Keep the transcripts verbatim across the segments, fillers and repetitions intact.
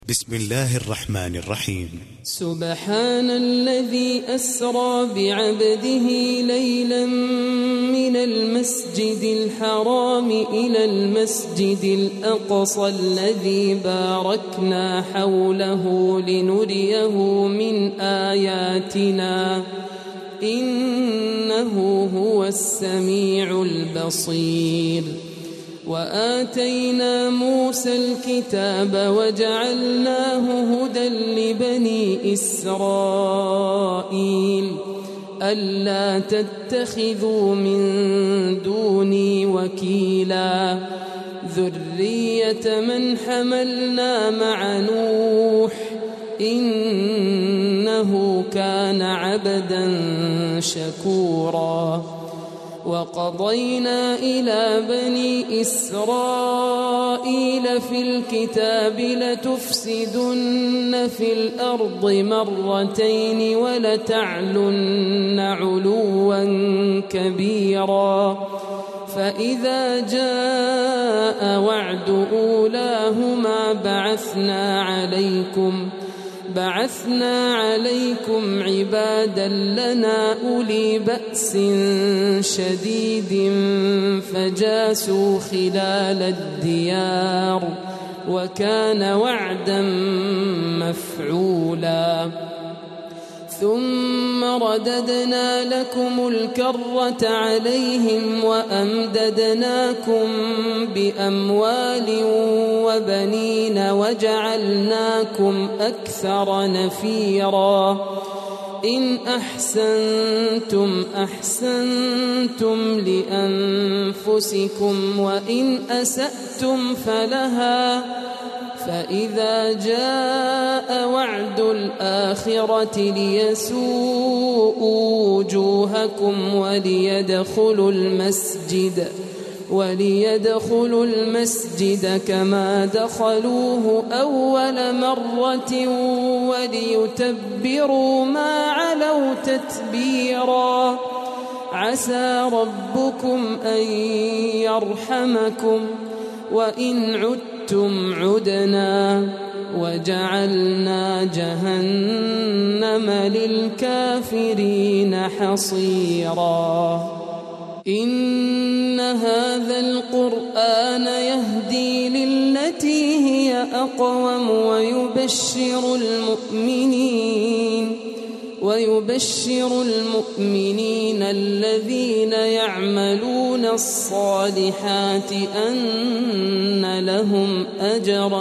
بسم الله الرحمن الرحيم. سبحان الذي أسرى بعبده ليلا من المسجد الحرام إلى المسجد الأقصى الذي باركنا حوله لنريه من آياتنا إنه هو السميع البصير. وآتينا موسى الكتاب وجعلناه هدى لبني إسرائيل ألا تتخذوا من دوني وكيلا ذرية من حملنا مع نوح إنه كان عبدا شكورا. وقضينا إلى بني إسرائيل في الكتاب لتفسدن في الأرض مرتين ولتعلن علوا كبيرا فإذا جاء وعد أولاهما بعثنا عليكم بعثنا عليكم عبادا لنا أولي بأس شديد فجاسوا خلال الديار وكان وعدا مفعولا. ثم رددنا لكم الكرة عليهم وأمددناكم بأموال وبنين وجعلناكم أكثر نفيرا. إن أحسنتم أحسنتم لأنفسكم وإن أسأتم فلها فإذا جاء وعد الآخرة ليسوءوا وجوهكم وليدخلوا المسجد وليدخلوا المسجد كما دخلوه أول مرة وليتبروا ما علوا تتبيرا. عسى ربكم أن يرحمكم وإن عدتم عدنا وجعلنا جهنم للكافرين حصيرا. إن هذا القرآن يهدي للتي هي أقوم ويبشر المؤمنين ويبشر المؤمنين الذين يعملون الصالحات أن لهم أجرا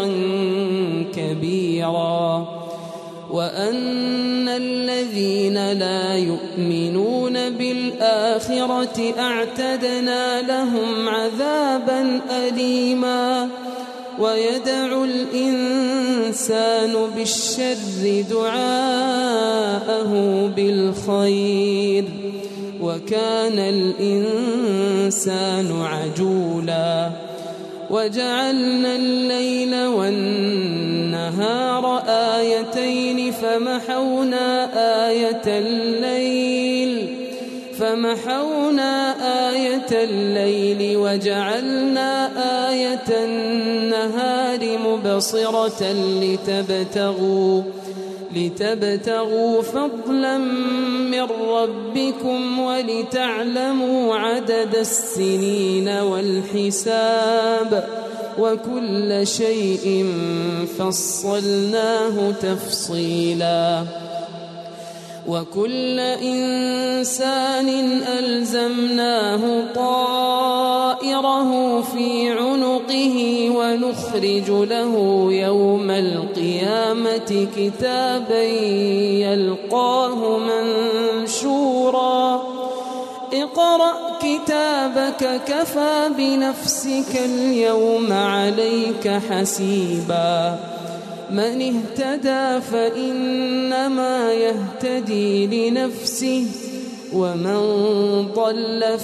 كبيرا وأن الذين لا يؤمنون بالآخرة أعتدنا لهم عذابا أليما. ويدعو الإنسان بالشر دعاءه بالخير وكان الإنسان عجولا. وجعلنا الليل والنهار آيتين فمحونا آية الليل فمحونا آية الليل وجعلنا آية النهار مبصرة لتبتغوا لتبتغوا فضلا من ربكم ولتعلموا عدد السنين والحساب وكل شيء فصلناه تفصيلا. وكل إنسان ألزمناه طائره في عنقه ونخرج له يوم القيامة كتابا يلقاه منشورا. اقرأ كتابك كفى بنفسك اليوم عليك حسيبا. من اهتدى فإنما يهتدي لنفسه ومن ضل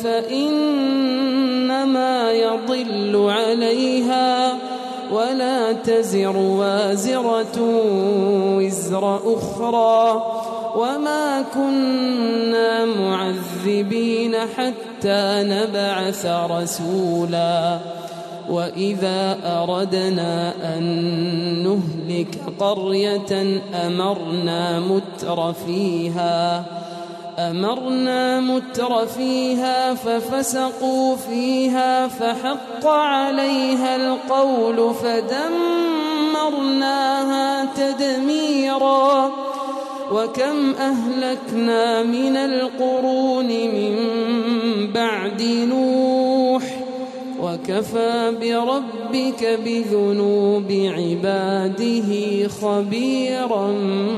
فإنما يضل عليها ولا تزر وازرة وزر أخرى وما كنا معذبين حتى نبعث رسولا. وإذا أردنا أن نهلك قرية أمرنا متر فيها أمرنا متر فيها ففسقوا فيها فحق عليها القول فدمرناها تدميرا وكم أهلكنا من القرون من بعد نوح وكفى بربك بذنوب عباده خبيرا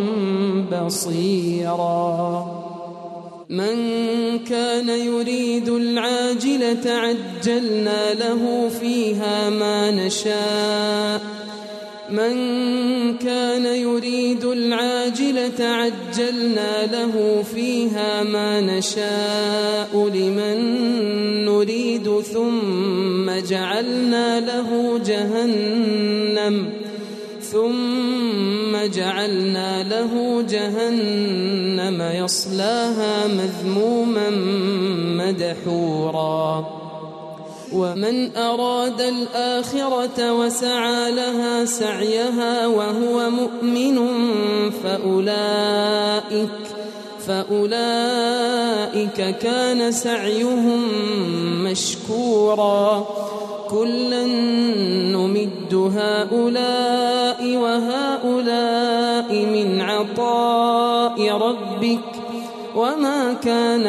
بصيرا من كان يريد العاجلة عجلنا له فيها ما نشاء من كان يريد العاجلة عجلنا له فيها ما نشاء لمن نريد ثم جعلنا له جهنم ثم جعلنا له جهنم يصلاها مذموما مدحورا ومن أراد الآخرة وسعى لها سعيها وهو مؤمن فأولئك فأولئك كان سعيهم مشكورا كلا نمد هؤلاء وهؤلاء من عطاء ربك وما كان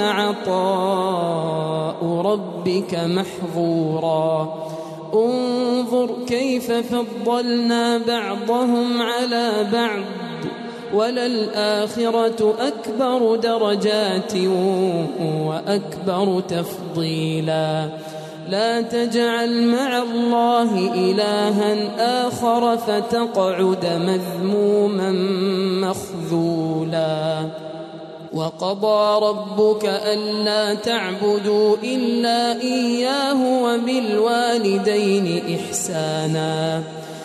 عطاء ربك محظورا انظر كيف فضلنا بعضهم على بعض وللآخرة أكبر درجات وأكبر تفضيلا لا تجعل مع الله إلها آخر فتقعد مذموما مخذولا وقضى ربك ألا تعبدوا إلا إياه وبالوالدين إحسانا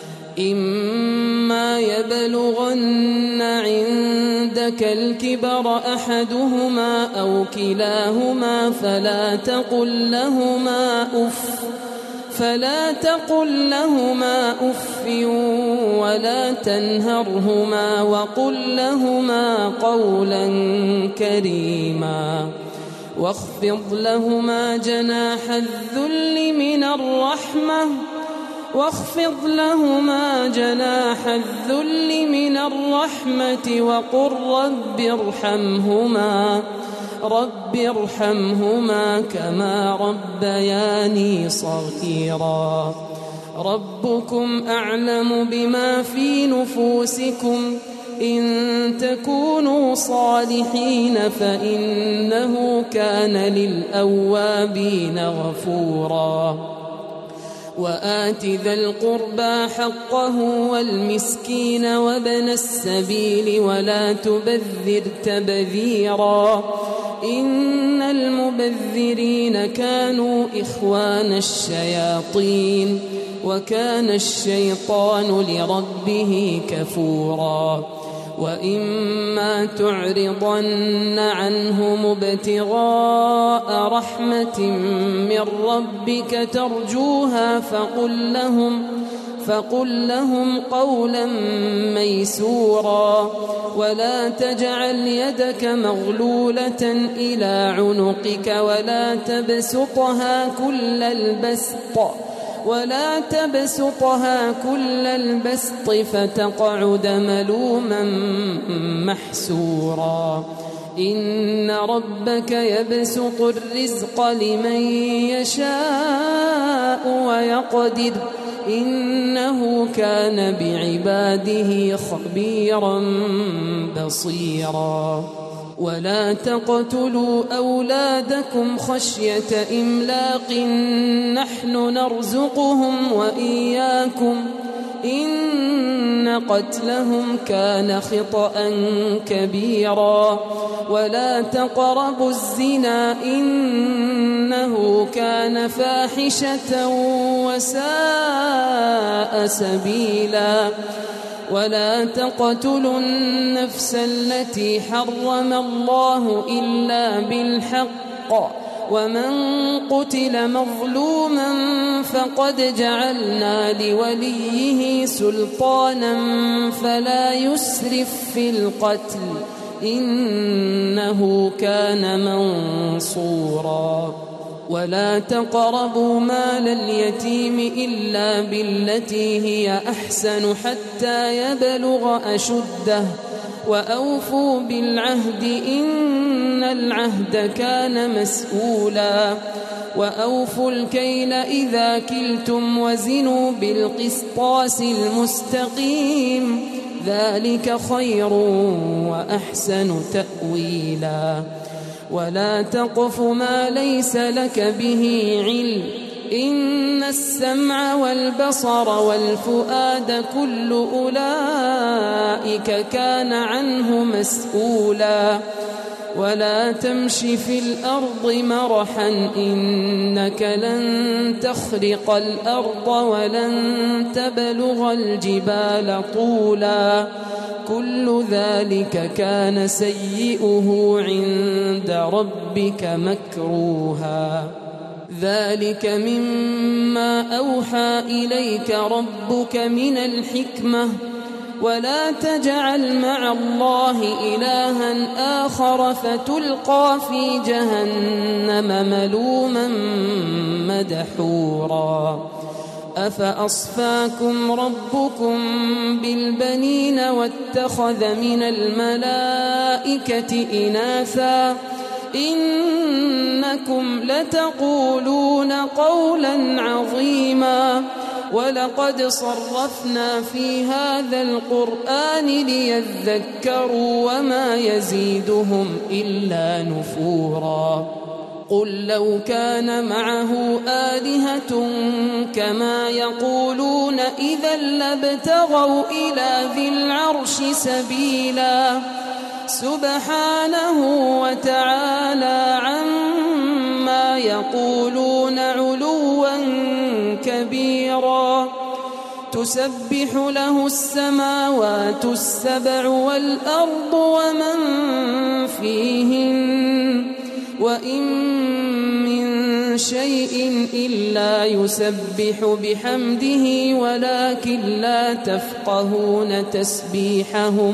إما يبلغن عندك الكبر أحدهما أو كلاهما فلا تقل لهما أف فلا تقل لهما أف ولا تنهرهما وقل لهما قولا كريما واخفض لهما جناح الذل من الرحمة واخفض لهما جناح الذل من الرحمة وقل رب ارحمهما رب ارحمهما كما ربياني صغيرا ربكم أعلم بما في نفوسكم إن تكونوا صالحين فإنه كان للأوابين غفورا وآت ذا القربى حقه والمسكين وابن السبيل ولا تبذر تبذيرا إن المبذرين كانوا إخوان الشياطين وكان الشيطان لربه كفورا وإما تعرضن عنهم ابتغاء رحمة من ربك ترجوها فقل لهم فقل لهم قولا ميسورا ولا تجعل يدك مغلولة إلى عنقك ولا تبسطها كل البسط ولا تبسطها كل البسط فتقعد ملوما محسورا إن ربك يبسط الرزق لمن يشاء ويقدر إنه كان بعباده خبيرا بصيرا ولا تقتلوا أولادكم خشية إملاق نحن نرزقهم وإياكم إن قتلهم كان خطأ كبيرا ولا تقربوا الزنا إنه كان فاحشة وساء سبيلا ولا تقتلوا النفس التي حرم الله إلا بالحق ومن قتل مظلوما فقد جعلنا لوليه سلطانا فلا يسرف في القتل إنه كان منصورا ولا تقربوا مال اليتيم إلا بالتي هي أحسن حتى يبلغ أشده وأوفوا بالعهد إن العهد كان مسؤولا وأوفوا الكيل إذا كلتم وزنوا بالقسطاس المستقيم ذلك خير وأحسن تأويلا ولا تقف ما ليس لك به علم إن السمع والبصر والفؤاد كل أولئك كان عنه مسؤولا ولا تمش في الأرض مرحا إنك لن تخرق الأرض ولن تبلغ الجبال طولا كل ذلك كان سيئه عند ربك مكروها ذلك مما أوحى إليك ربك من الحكمة ولا تجعل مع الله إلها آخر فتلقى في جهنم ملوما مدحورا أفأصفاكم ربكم بالبنين واتخذ من الملائكة إناثا إنكم لتقولون قولا عظيما ولقد صرفنا في هذا القرآن ليذكروا وما يزيدهم إلا نفورا قل لو كان معه آلهة كما يقولون إذا لابتغوا إلى ذي العرش سبيلا سبحانه وتعالى عما يقولون علوا كبيرا تسبح له السماوات السبع والأرض ومن فيهن وإن من شيء إلا يسبح بحمده ولكن لا تفقهون تسبيحهم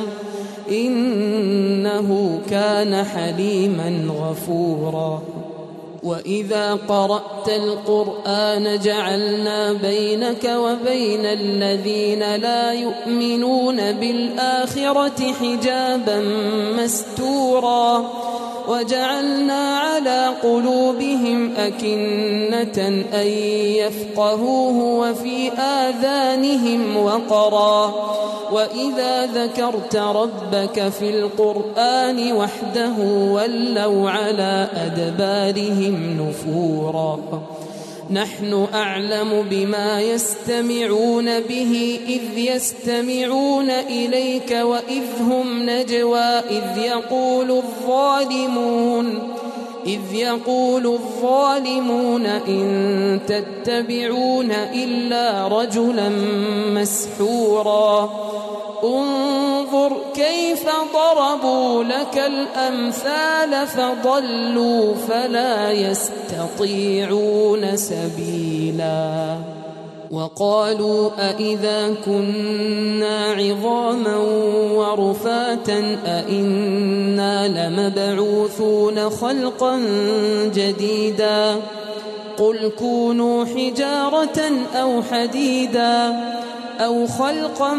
إنه كان حليما غفورا وإذا قرأت القرآن جعلنا بينك وبين الذين لا يؤمنون بالآخرة حجابا مستورا وجعلنا على قلوبهم أكنة أن يفقهوه وفي آذانهم وقرا وإذا ذكرت ربك في القرآن وحده ولوا على أدبارهم نفورا نحن أعلم بما يستمعون به إذ يستمعون إليك وإذ هم نجوى إذ يقول الظالمون إذ يقول الظالمون إن تتبعون إلا رجلا مسحورا انظر كيف ضربوا لك الأمثال فضلوا فلا يستطيعون سبيلا وقالوا أإذا كنا عظاما ورفاتا أإنا لمبعوثون خلقا جديدا قل كونوا حجارة أو حديدا أو خلقا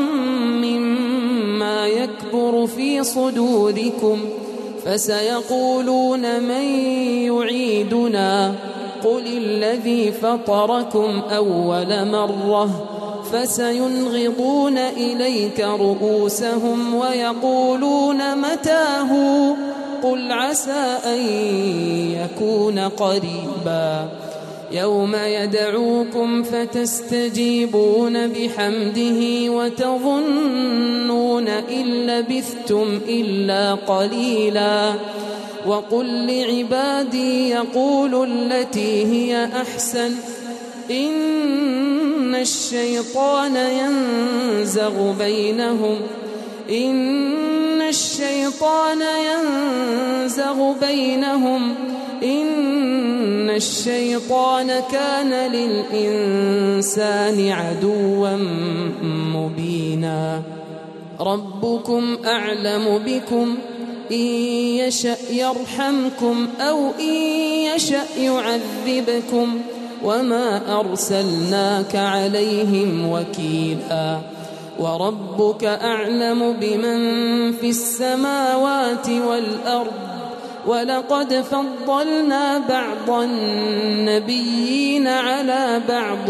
مما يكبر في صدوركم فسيقولون من يعيدنا قل الذي فطركم أول مرة فسينغضون إليك رؤوسهم ويقولون متاه قل عسى أن يكون قريبا يوم يدعوكم فتستجيبون بحمده وتظنون إن لبثتم إلا قليلا وقل لعبادي يقولوا التي هي أحسن إن الشيطان ينزغ بينهم إن الشيطان ينزغ بينهم إن الشيطان كان للإنسان عدوا مبينا ربكم أعلم بكم إن يشأ يرحمكم أو إن يشأ يعذبكم وما أرسلناك عليهم وكيلا وربك أعلم بمن في السماوات والأرض ولقد فضلنا بعض النبيين على بعض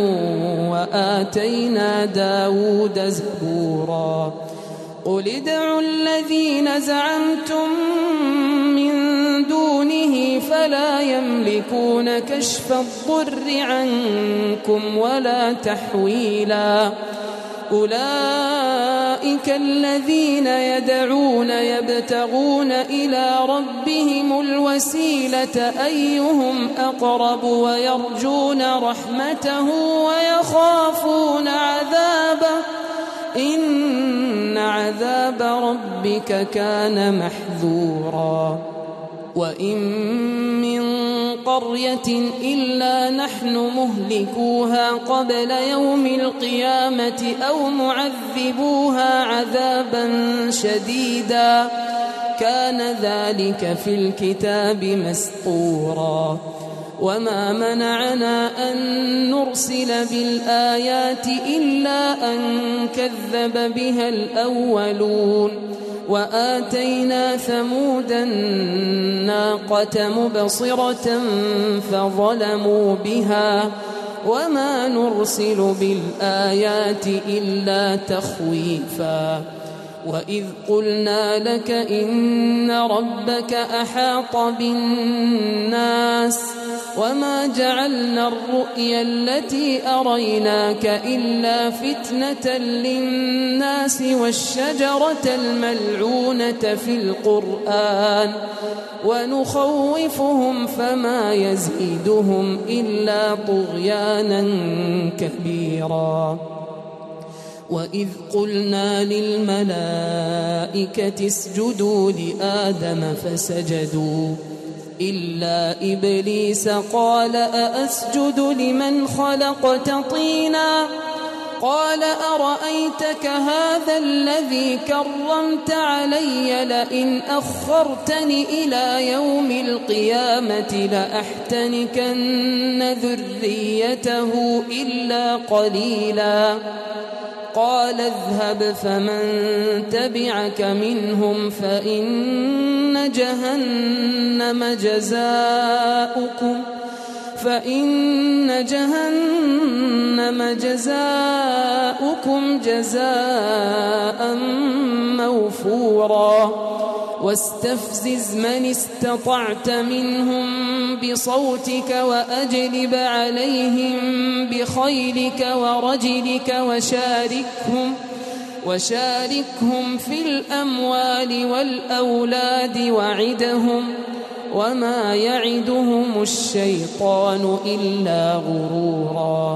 وآتينا داود زبورا قل ادعوا الذين زعمتم من دونه فلا يملكون كشف الضر عنكم ولا تحويلا أولئك الذين يدعون يبتغون إلى ربهم الوسيلة أيهم أقرب ويرجون رحمته ويخافون عذابه إن عذاب ربك كان محذورا وإن من قرية إلا نحن مهلكوها قبل يوم القيامة أو معذبوها عذابا شديدا كان ذلك في الكتاب مسطورا وما منعنا أن نرسل بالآيات إلا أن كذب بها الأولون وآتينا ثمود الناقة مبصرة فظلموا بها وما نرسل بالآيات إلا تخويفا وإذ قلنا لك إن ربك أحاط بالناس وما جعلنا الرؤيا التي أريناك إلا فتنة للناس والشجرة الملعونة في القرآن ونخوفهم فما يزيدهم إلا طغيانا كبيرا وإذ قلنا للملائكة اسجدوا لآدم فسجدوا إلا إبليس قال أأسجد لمن خلقت طينا قال أرأيتك هذا الذي كرمت علي لئن أخرتني إلى يوم القيامة لأحتنكن ذريته إلا قليلا قال اذهب فمن تبعك منهم فإن جهنم جزاؤكم فإن جهنم جزاؤكم جزاء موفورا واستفزز من استطعت منهم بصوتك وأجلب عليهم بخيلك ورجلك وشاركهم وشاركهم في الأموال والأولاد وعدهم وما يعدهم الشيطان إلا غرورا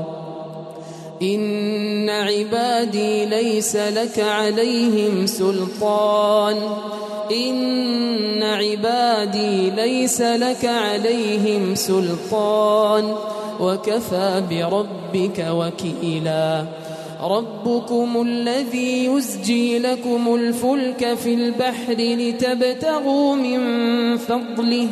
إن عبادي ليس لك عليهم سلطان إن عبادي ليس لك عليهم سلطان وكفى بربك وكيلا ربكم الذي يزجي لكم الفلك في البحر لتبتغوا من فضله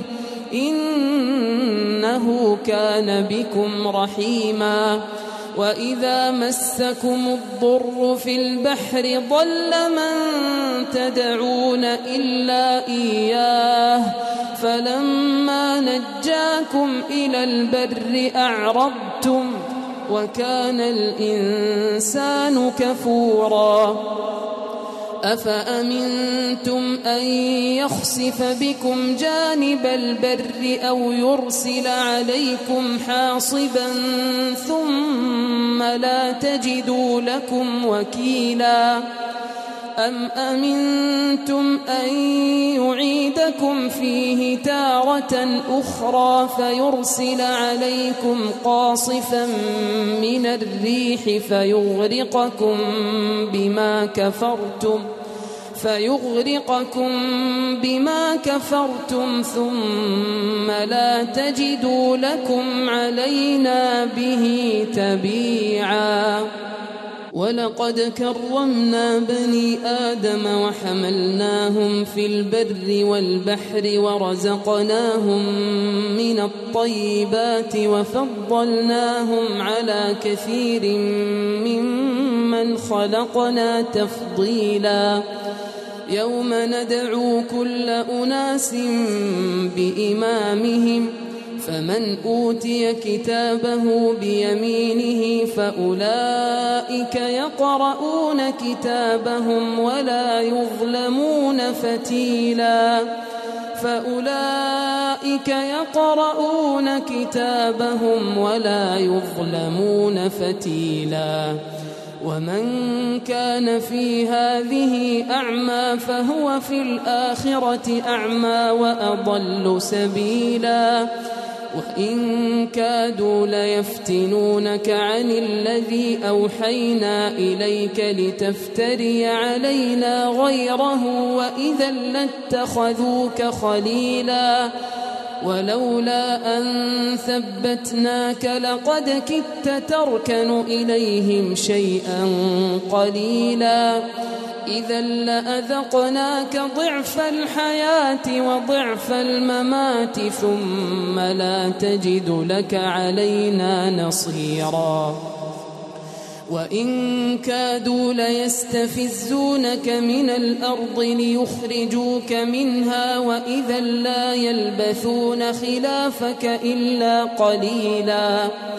إنه كان بكم رحيما وإذا مسكم الضر في البحر ضل من تدعون إلا إياه فلما نجاكم إلى البر أعرضتم وكان الإنسان كفورا أفأمنتم أن يخسف بكم جانب البر أو يرسل عليكم حاصبا ثم لا تجدوا لكم وكيلا أم أمنتم أن يعيدكم فيه تارة أخرى فيرسل عليكم قاصفا من الريح فيغرقكم بما كفرتم فيغرقكم بما كفرتم ثم لا تجدوا لكم علينا به تبيعا. ولقد كرمنا بني آدم وحملناهم في البر والبحر ورزقناهم من الطيبات وفضلناهم على كثير ممن خلقنا تفضيلا. يوم ندعو كل أناس بإمامهم فمن أوتي كتابه بيمينه فأولئك يقرؤون كتابهم ولا يظلمون فتيلا فأولئك يقرؤون كتابهم ولا يظلمون فتيلا. ومن كان في هذه أعمى فهو في الآخرة أعمى وأضل سبيلا. وإن كادوا ليفتنونك عن الذي أوحينا إليك لتفتري علينا غيره وإذا لاتخذوك خليلا. ولولا أن ثبتناك لقد كدت تركن إليهم شيئا قليلا. إذا لأذقناك ضعف الحياة وضعف الممات ثم لا تجد لك علينا نصيرا. وإن كادوا ليستفزونك من الأرض ليخرجوك منها وإذا لا يلبثون خلافك إلا قليلا.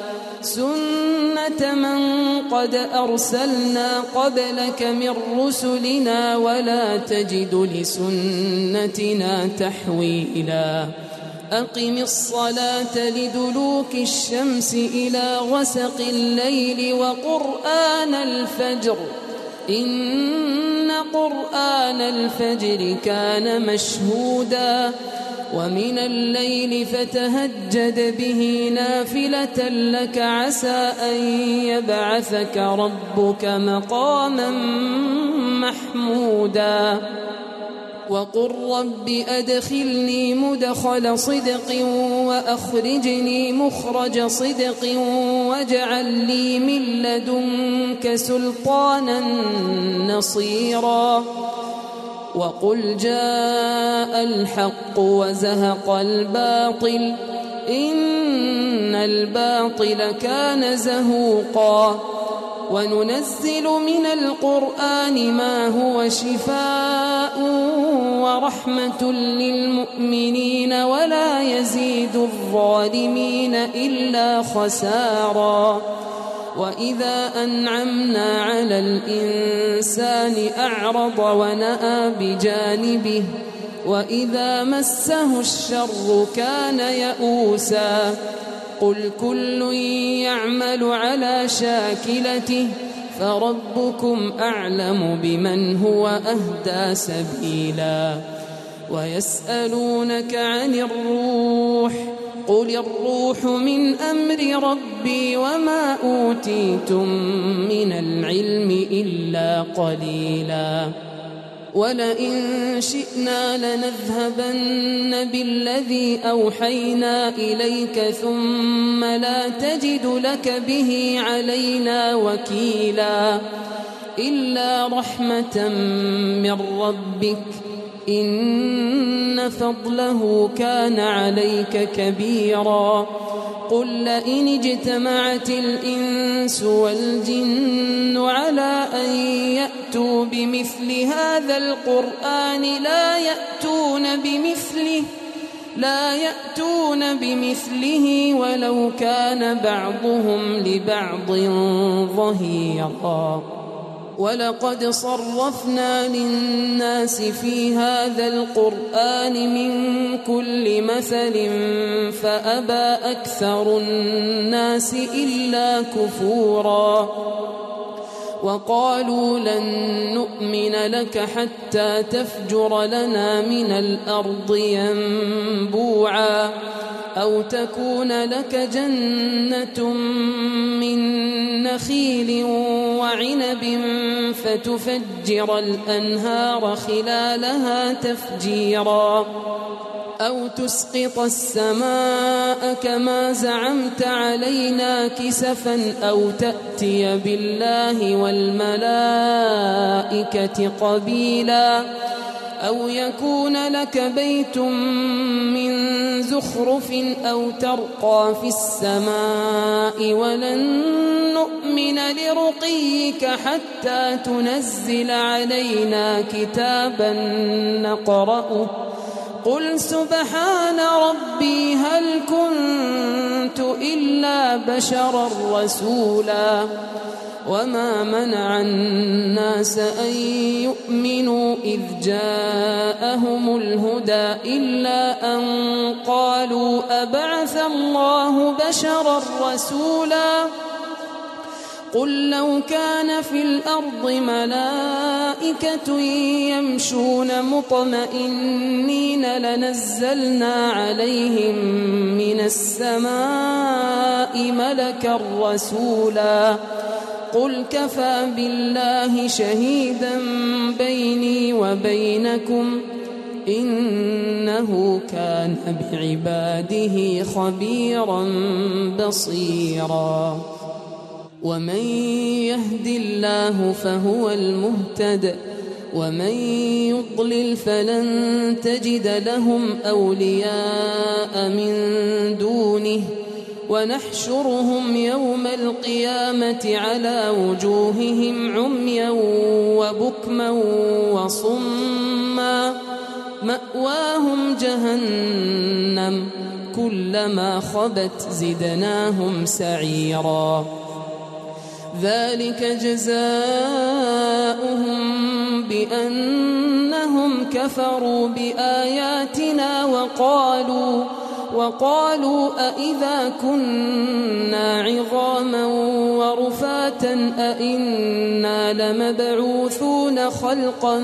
سنة من قد أرسلنا قبلك من رسلنا ولا تجد لسنتنا تحويلا. أقم الصلاة لدلوك الشمس إلى غسق الليل وقرآن الفجر إن قرآن الفجر كان مشهودا. ومن الليل فتهجد به نافلة لك عسى أن يبعثك ربك مقاما محمودا. وقل رب أدخلني مدخل صدق وأخرجني مخرج صدق واجعل لي من لدنك سلطانا نصيرا. وقل جاء الحق وزهق الباطل إن الباطل كان زهوقا. وننزل من القرآن ما هو شفاء ورحمة للمؤمنين ولا يزيد الظالمين إلا خسارا. وإذا أنعمنا على الإنسان أعرض ونأى بجانبه وإذا مسه الشر كان يئوسا. قل كل يعمل على شاكلته فربكم أعلم بمن هو أهدى سبيلا. ويسألونك عن الروح قل الروح من أمر ربي وما أوتيتم من العلم إلا قليلا. ولئن شئنا لنذهبن بالذي أوحينا إليك ثم لا تجد لك به علينا وكيلا. إلا رحمة من ربك إن فضله كان عليك كبيرا. قل لئن اجتمعت الإنس والجن على أن يأتوا بمثل هذا القرآن لا يأتون بمثله لا يأتون بمثله ولو كان بعضهم لبعض ظهيرا. ولقد صرفنا للناس في هذا القرآن من كل مثل فأبى أكثر الناس إلا كفورا. وقالوا لن نؤمن لك حتى تفجر لنا من الأرض ينبوعا أو تكون لك جنة من نخيل وعنب فتفجر الأنهار خلالها تفجيرا أو تسقط السماء كما زعمت علينا كسفا أو تأتي بالله والملائكة قبيلا أو يكون لك بيت من زخرف أو ترقى في السماء ولن نؤمن لرقيك حتى تنزل علينا كتابا نقرأه قل سبحان ربي هل كنت إلا بشرا رسولا وما منع الناس أن يؤمنوا إذ جاءهم الهدى إلا أن قالوا أبعث الله بشرا رسولا قل لو كان في الأرض ملائكة يمشون مطمئنين لنزلنا عليهم من السماء ملكا رسولا قل كفى بالله شهيدا بيني وبينكم إنه كان بعباده خبيرا بصيرا ومن يهد الله فهو المهتد ومن يضلل فلن تجد لهم أولياء من دونه ونحشرهم يوم القيامة على وجوههم عميا وبكما وصما مأواهم جهنم كلما خبت زدناهم سعيرا ذلك جزاؤهم بأنهم كفروا بآياتنا وقالوا وقالوا أإذا كنا عظاما ورفاتا أإنا لمبعوثون خلقا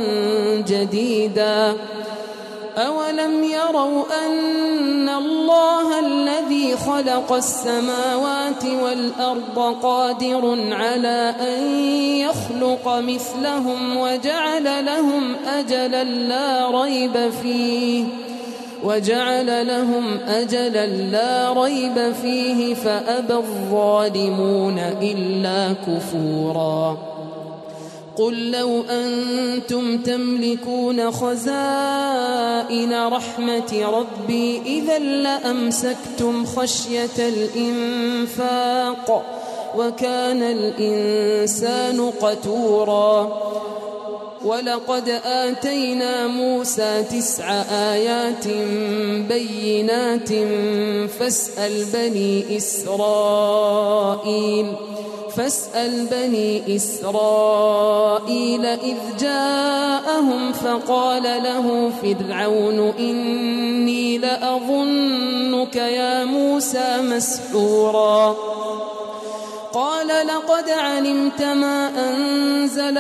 جديدا أولم يروا أن الله الذي خلق السماوات والأرض قادر على أن يخلق مثلهم وجعل لهم أجلا لا ريب فيه وجعل لهم أجلا لا ريب فيه فأبى الظالمون إلا كفورا قل لو أنتم تملكون خزائن رحمة ربي إذا لأمسكتم خشية الإنفاق وكان الإنسان قتورا ولقد آتينا موسى تسع آيات بينات فاسأل بني إسرائيل فاسأل بني إسرائيل إذ جاءهم فقال له فرعون إني لأظنك يا موسى مسحورا قال لقد علمت ما أنزل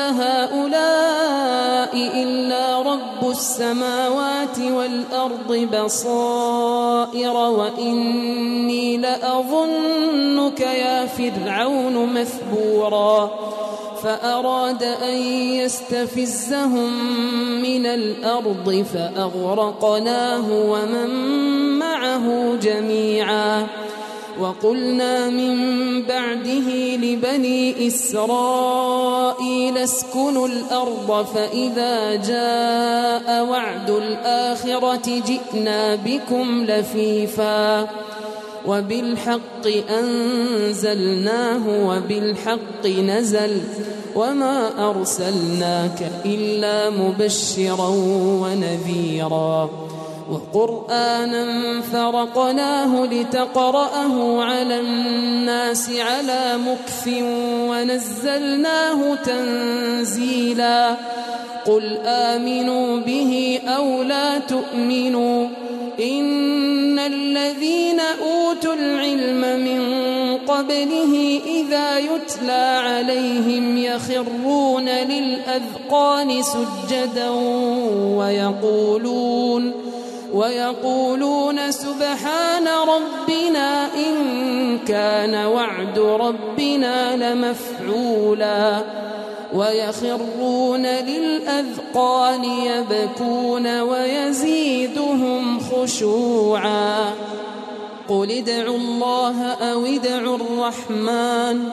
هؤلاء إلا رب السماوات والأرض بصائر وإني لأظنك يا فرعون مثبورا فأراد أن يستفزهم من الأرض فأغرقناه ومن معه جميعا وقلنا من بعده لبني إسرائيل اسكنوا الأرض فإذا جاء وعد الآخرة جئنا بكم لفيفا وبالحق أنزلناه وبالحق نزل وما أرسلناك إلا مبشرا ونذيرا وقرآنا فرقناه لتقرأه على الناس على مكث ونزلناه تنزيلا قل آمنوا به أو لا تؤمنوا إن الذين أوتوا العلم من قبله إذا يتلى عليهم يخرون للأذقان سجدا ويقولون ويقولون سبحان ربنا إن كان وعد ربنا لمفعولا ويخرون للأذقان يبكون ويزيدهم خشوعا قل ادعوا الله أو ادعوا الرحمن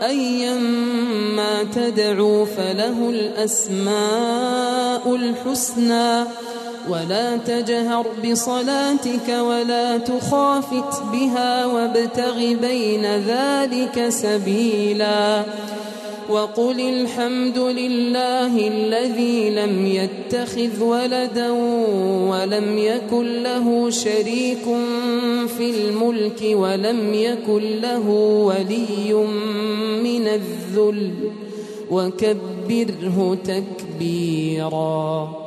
أيما تدعوا فله الأسماء الحسنى ولا تجهر بصلاتك ولا تخافت بها وابتغ بين ذلك سبيلا وقل الحمد لله الذي لم يتخذ ولدا ولم يكن له شريك في الملك ولم يكن له ولي من الذل وكبره تكبيرا.